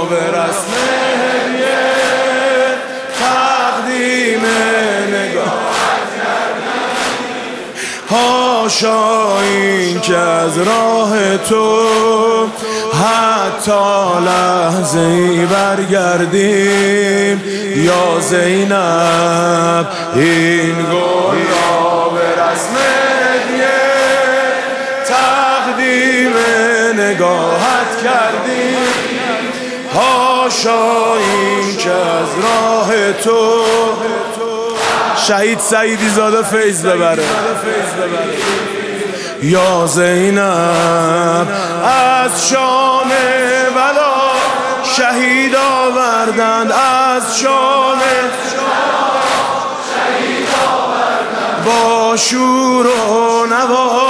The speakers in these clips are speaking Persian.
به رسم هدیه تقدیم نگاه حاشا این که از راه تو حتی لحظه ای برگردیم یا زینب این گل را به رسم هدیه تقدیم نگاهت کردیم حاشا این که از راه تو شهید سعیدی زاده فیض ببره یا زینب از شام بلا شهید آوردند از شام شهید آوردند با شور و نوا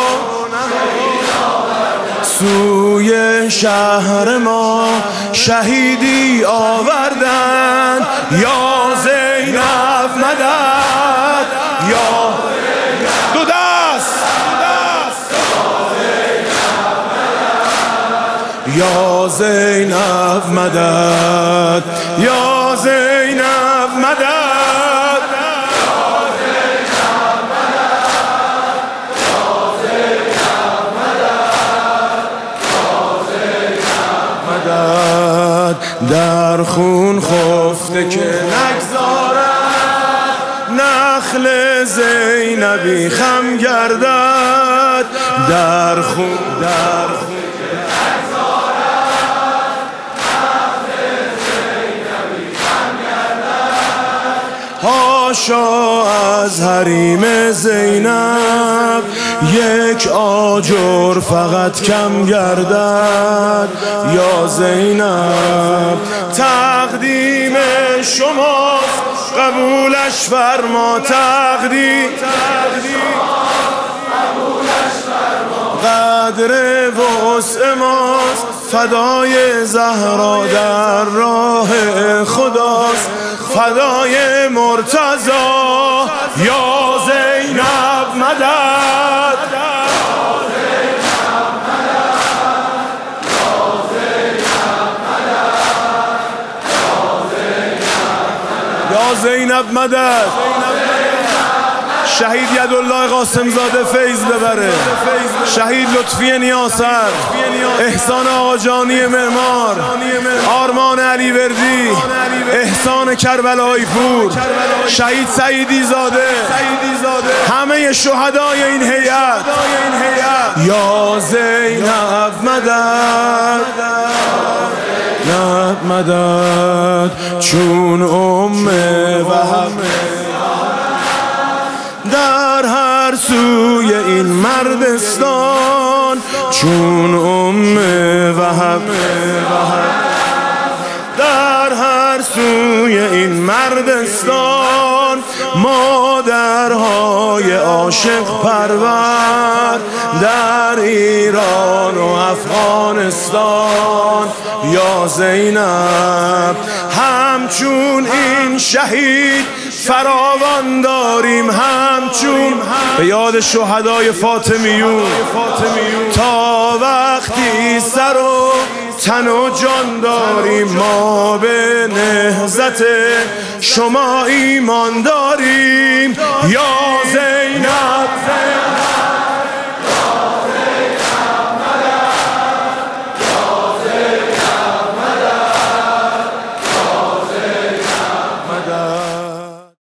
سوی شهر ما شهیدی آوردند یا زینب مدد یا دو دست یا زینب مدد یا زینب مدد در خون خفته که نگذارد نخل زینبی خم گردد در خون حاشا از حریم زینب یک آجر فقط کم گردد یا زینب تقدیم شماست قبولش فرما تقدیم قدر وسع ماست فدای زهرا در راه خداست فدای مرتضی یا زینب مدد یا زینب مدد شهید یدالله قاسم زاده فیض ببره شهید لطفی نیاسر احسان آقاجانی معمار آرمان علیوردی احسان کربلایی پور شهید سعیدی زاده همه شهدای این هیئت یا زینب مدد مدد چون وهب در هر سوی این مردستان چون وهب در هر سوی این مردستان مادرهای عاشق پرور در ایران و افغانستان یا زینب همچون این شهید فراوان داریم همچون به یاد شهدای فاطمیون تا وقتی سر و تن و جان داریم ما به نهضت شما ایمان داریم یا